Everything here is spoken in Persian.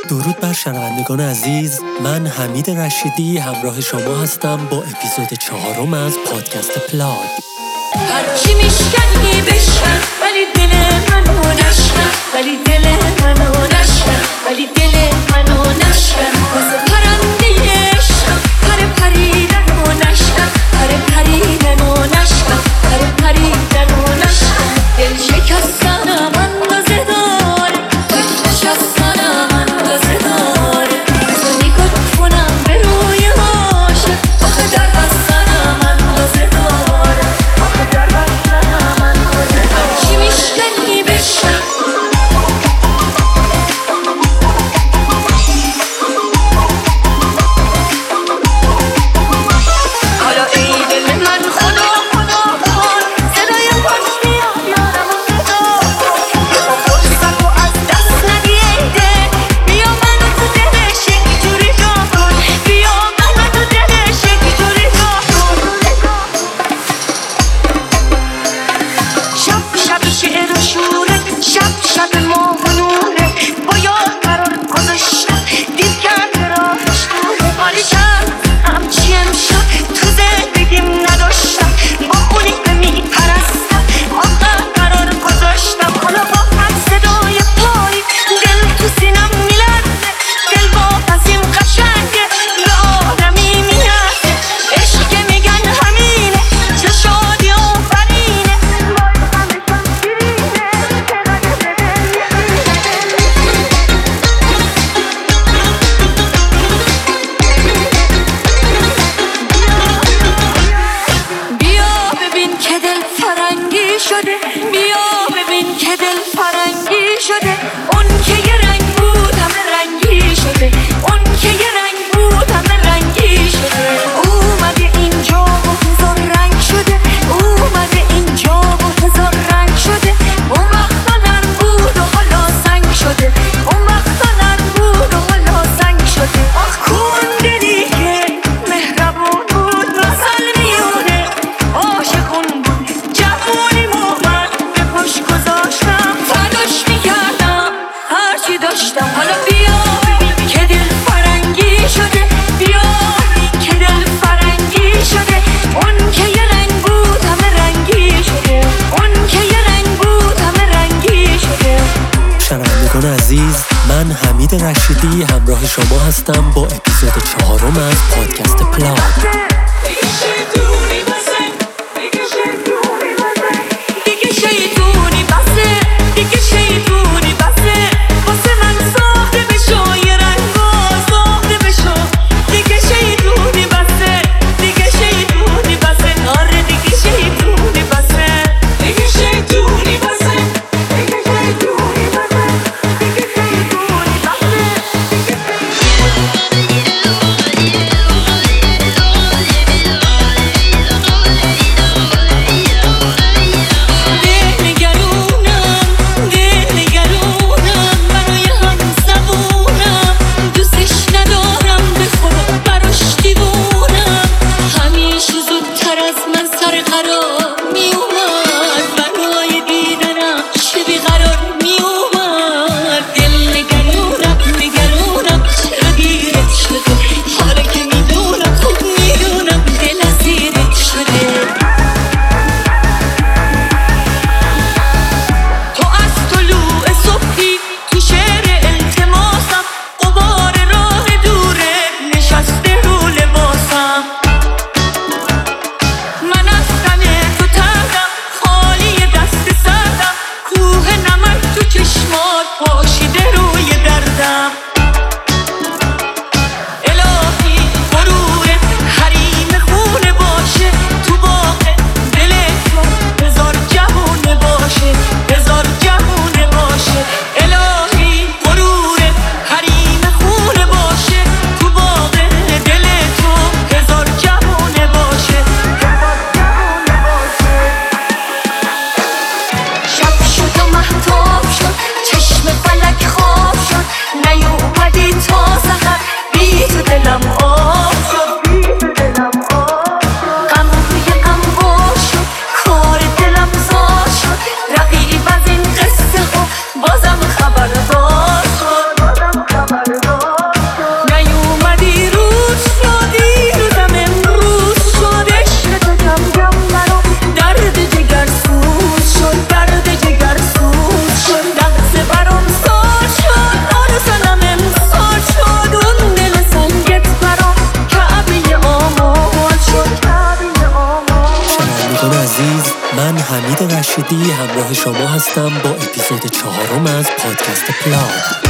درود بر شنوندگان عزیز، من حمید رشیدی همراه شما هستم با اپیزود 4 از پادکست پلاگ. هرچی میشکنی بشکن ولی دل منو نشکن، ولی دل منو نشکن، ولی دل منو نشکن. واسه پرنده عشقم پر پریدن و نشکن، پر پریدن و نشکن، پر پریدن و نشکن. دل شکستنم اندازه داره، دل شکستنم اندازه داره. تو نگاه کنم به روی عاشق، آخه در بستنم اندازه داره. چی میشکنی بشکن. حالا ای دل من خدا خدا کن، صدای پاش میاد یارم صدا کن. فرصت رو از دست ندی ای دل، بیا منو تو دلش یک جوری جا کن، بیا منو تو دلش یک جوری جا کن. شب شعر و شوره، شب ماه و نوره، با یار قرار گذاشتم دید کرده راهش دوره. حالی کرد همچی امشب تو زندگیم نداشتم، با اونی که میپرستم آخر قرار گذاشتم. حالا با هر صدای پایی دل تو سینم میلرزه، دل با پسیم قشنگه به آدمی میرسه. عشق که میگن همینه، چه شادی آفرینه، باید همشم شیرینه، چقدر به دل بیا ببین که دل فرنگی شده، بیا ببین که دل فرنگی شده. اون که یه رنگ بود همه رنگی شده، اون که یه رنگ بود همه رنگی شده. اومده اینجا و هزار رنگ شده، اومده اینجا و هزار رنگ شده. اون وقتا نرم بود و حالا سنگ شده، اون وقتا نرم بود و حالا سنگ شده. آخ کون دلی که مهربون بود مثل میونه، عاشقون بود جوونیمو من به پاش گذاشتم، فداش میکردم هرچی داشتم. حالا بیا ببین که دل فرنگی شده، بیا ببین که دل فرنگی شده. اون که یه رنگ بود همه رنگی شده، اون که یه رنگ بود همه رنگی شده. شنوندگان عزیز، من حمید رشیدی همراه شما هستم با اپیزود 4 از پادکست پلاگ. دیگه شیطونی بسه، دیگه شیطونی بسه، واسه من ساخته بشو یه رنگا ساخته بشو. دیگه شیطونی بسه، دیگه شیطونی بسه، آره دیگه شیطونی بسه، دیگه شیطونی بسه، دیگه شیطونی بسه، دیگه شیطونی بسه. رشیدی همراه شما هستم با اپیزود 4 از پادکست پلاگ.